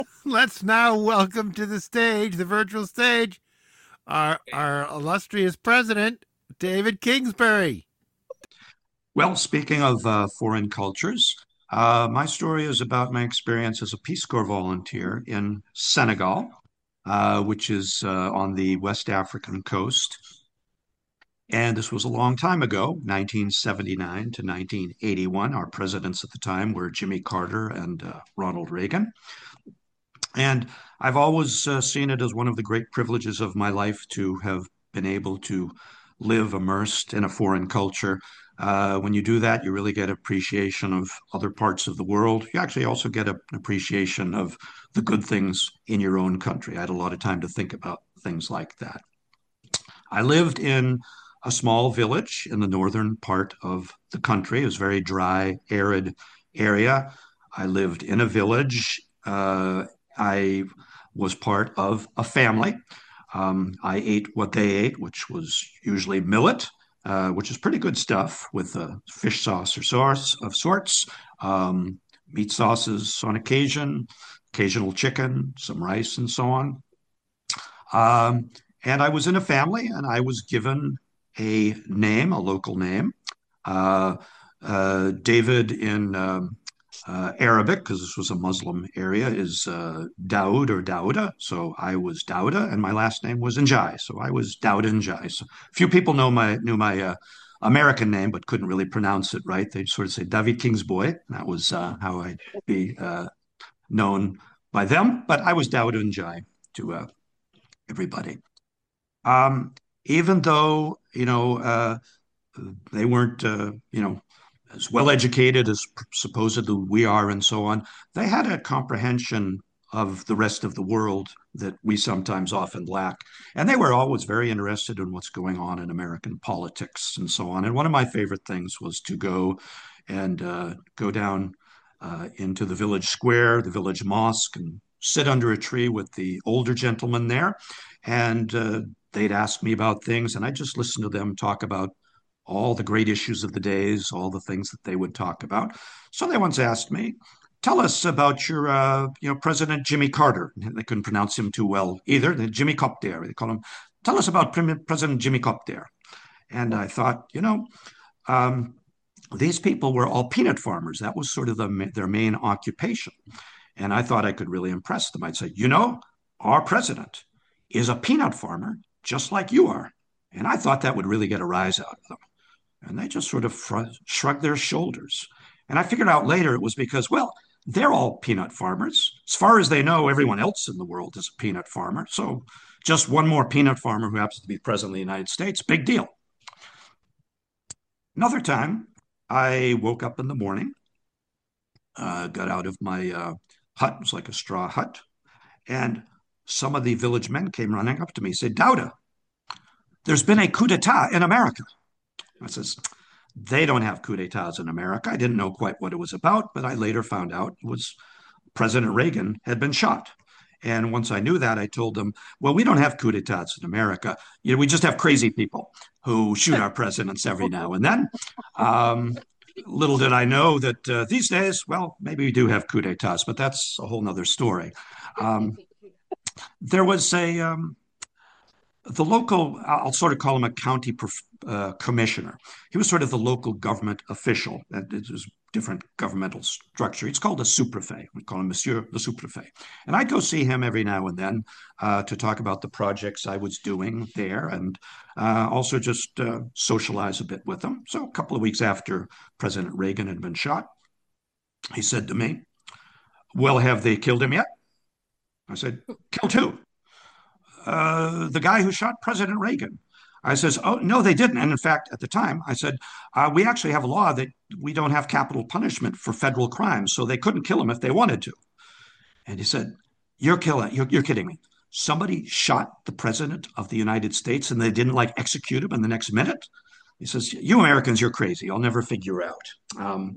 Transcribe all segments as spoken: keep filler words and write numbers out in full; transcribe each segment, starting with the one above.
Let's now welcome to the stage, the virtual stage, our our illustrious president, David Kingsbury. Well, speaking of uh, foreign cultures, uh, my story is about my experience as a Peace Corps volunteer in Senegal, uh, which is uh, on the West African coast. And this was a long time ago, nineteen seventy-nine to nineteen eighty-one. Our presidents at the time were Jimmy Carter and uh, Ronald Reagan. And I've always uh, seen it as one of the great privileges of my life to have been able to live immersed in a foreign culture. Uh, when you do that, you really get appreciation of other parts of the world. You actually also get a, an appreciation of the good things in your own country. I had a lot of time to think about things like that. I lived in a small village in the northern part of the country. It was a very dry, arid area. I lived in a village. Uh, I was part of a family. Um, I ate what they ate, which was usually millet, uh, which is pretty good stuff with a fish sauce or sauce of sorts, um, meat sauces on occasion, occasional chicken, some rice, and so on. Um, and I was in a family, and I was given a name, a local name. Uh, uh, David in um, uh, Arabic, because this was a Muslim area, is uh, Daoud or Dauda. So I was Dauda, and my last name was Njai. So I was Dauda Njai. So few people know my knew my uh, American name, but couldn't really pronounce it right. They'd sort of say David Kingsboy. That was uh, how I'd be uh, known by them. But I was Dauda Njai to uh, everybody. Um, Even though, you know, uh, they weren't, uh, you know, as well educated as supposedly we are and so on, they had a comprehension of the rest of the world that we sometimes often lack. And they were always very interested in what's going on in American politics and so on. And one of my favorite things was to go and uh, go down uh, into the village square, the village mosque, and sit under a tree with the older gentlemen there. And uh, they'd ask me about things, and I just listen to them talk about all the great issues of the days, all the things that they would talk about. So they once asked me, "Tell us about your, uh, you know, President Jimmy Carter." They couldn't pronounce him too well either. Jimmy Copter, they call him. "Tell us about President Jimmy Copter." And I thought, you know, um, these people were all peanut farmers. That was sort of the, their main occupation. And I thought I could really impress them. I'd say, you know, our president is a peanut farmer just like you are. And I thought that would really get a rise out of them. And they just sort of fr- shrugged their shoulders. And I figured out later it was because, well, they're all peanut farmers. As far as they know, everyone else in the world is a peanut farmer. So just one more peanut farmer who happens to be president of the United States, big deal. Another time, I woke up in the morning, uh, got out of my uh, hut, it was like a straw hut, and some of the village men came running up to me, said, "Dauda, there's been a coup d'etat in America." I says, "They don't have coup d'etats in America." I didn't know quite what it was about, but I later found out it was President Reagan had been shot. And once I knew that, I told them, "Well, we don't have coup d'etats in America. You know, we just have crazy people who shoot our presidents every now and then." Um, Little did I know that uh, these days, well, maybe we do have coup d'etats, but that's a whole nother story. Um, there was a um, the local, I'll sort of call him a county uh, commissioner. He was sort of the local government official. It was different governmental structure. It's called a sous-prefet. We call him Monsieur le sous-prefet. And I'd go see him every now and then uh, to talk about the projects I was doing there and uh, also just uh, socialize a bit with him. So a couple of weeks after President Reagan had been shot, he said to me, "Well, have they killed him yet?" I said, "Killed who?" Uh, the guy who shot President Reagan. I says, "Oh, no, they didn't." And in fact, at the time, I said, uh, "We actually have a law that we don't have capital punishment for federal crimes, so they couldn't kill him if they wanted to." And he said, "You're killing, you're, you're kidding me. Somebody shot the president of the United States and they didn't like execute him in the next minute?" He says, "You Americans, you're crazy. I'll never figure out." Um,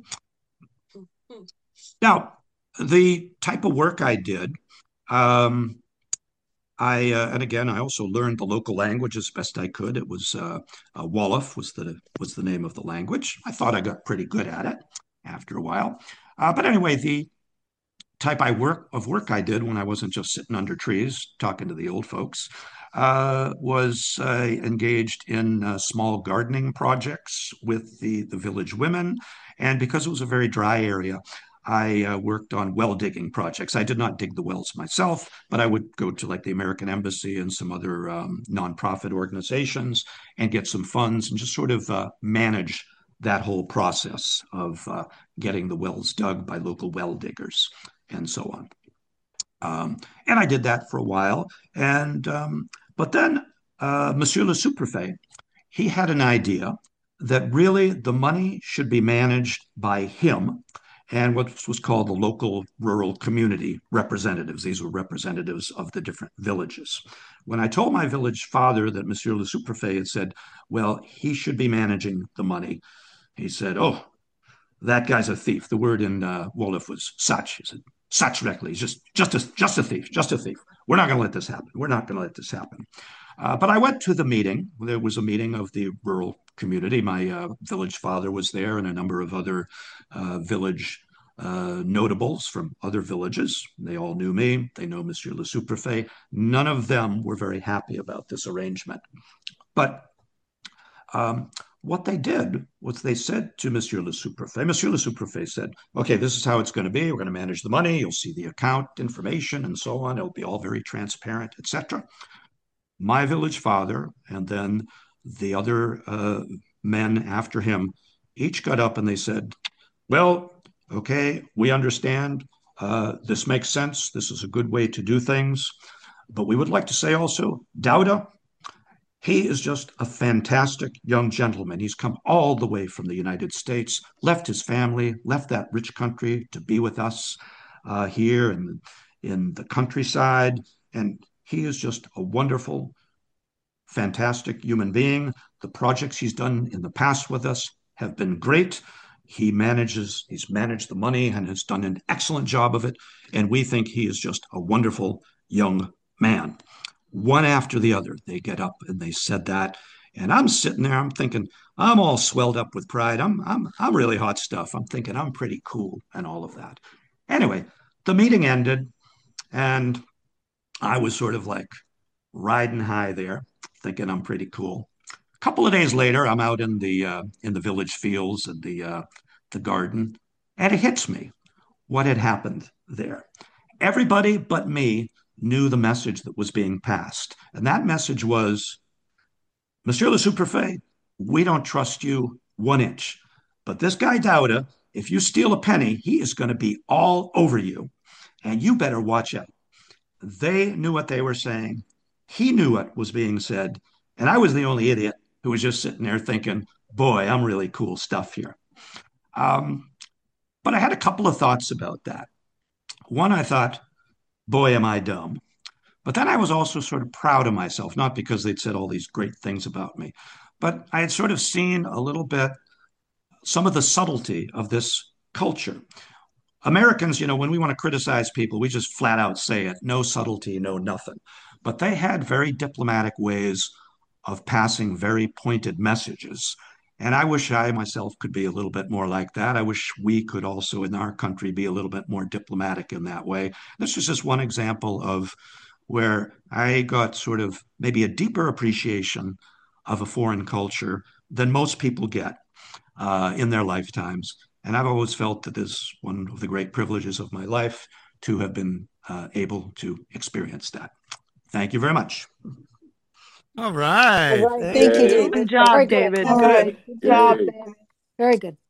Now, the type of work I did, um, I uh, and again, I also learned the local language as best I could. It was uh, uh, Wolof was the was the name of the language. I thought I got pretty good at it after a while. Uh, but anyway, the type I work of work I did when I wasn't just sitting under trees talking to the old folks uh, was uh, engaged in uh, small gardening projects with the, the village women. And because it was a very dry area, I uh, worked on well digging projects. I did not dig the wells myself, but I would go to like the American Embassy and some other um, nonprofit organizations and get some funds and just sort of uh, manage that whole process of uh, getting the wells dug by local well diggers and so on. Um, and I did that for a while. And um, but then uh, Monsieur le Sous-Prefet, he had an idea that really the money should be managed by him and what was called the local rural community representatives. These were representatives of the different villages. When I told my village father that Monsieur le Sous-Prefet had said, well, he should be managing the money, he said, oh, that guy's a thief. The word in uh, Wolof was sach. He said, sachrekli. He's just, just, a, just a thief, just a thief. We're not going to let this happen. We're not going to let this happen. Uh, but I went to the meeting. There was a meeting of the rural community. My uh, village father was there and a number of other uh, village uh, notables from other villages. They all knew me. They know Monsieur le Sous-Prefet. None of them were very happy about this arrangement. But um, what they did was they said to Monsieur le Sous-Prefet, Monsieur le Sous-Prefet said, okay, this is how it's going to be. We're going to manage the money. You'll see the account information and so on. It'll be all very transparent, et cetera. My village father and then the other uh, men after him each got up and they said, well, okay, we understand. Uh, this makes sense. This is a good way to do things. But we would like to say also, Dauda, he is just a fantastic young gentleman. He's come all the way from the United States, left his family, left that rich country to be with us uh, here in, in the countryside. And he is just a wonderful, fantastic human being. The projects he's done in the past with us have been great. He manages, he's managed the money and has done an excellent job of it. And we think he is just a wonderful young man. One after the other, they get up and they said that. And I'm sitting there, I'm thinking, I'm all swelled up with pride. I'm, I'm, I'm really hot stuff. I'm thinking I'm pretty cool and all of that. Anyway, the meeting ended and I was sort of like riding high there, thinking I'm pretty cool. A couple of days later, I'm out in the uh, in the village fields and the uh, the garden, and it hits me what had happened there. Everybody but me knew the message that was being passed, and that message was, Monsieur le Sous-Prefet, we don't trust you one inch, but this guy Dauda, if you steal a penny, he is going to be all over you, and you better watch out. They knew what they were saying. He knew what was being said. And I was the only idiot who was just sitting there thinking, boy, I'm really cool stuff here. Um, but I had a couple of thoughts about that. One, I thought, boy, am I dumb. But then I was also sort of proud of myself, not because they'd said all these great things about me, but I had sort of seen a little bit some of the subtlety of this culture. Americans, you know, when we want to criticize people, we just flat out say it, no subtlety, no nothing. But they had very diplomatic ways of passing very pointed messages. And I wish I myself could be a little bit more like that. I wish we could also in our country be a little bit more diplomatic in that way. This is just one example of where I got sort of maybe a deeper appreciation of a foreign culture than most people get uh, in their lifetimes. And I've always felt that this is one of the great privileges of my life to have been uh, able to experience that. Thank you very much. All right. All right. Thank you, David. Good job, Very David. All Good right. job. Very good.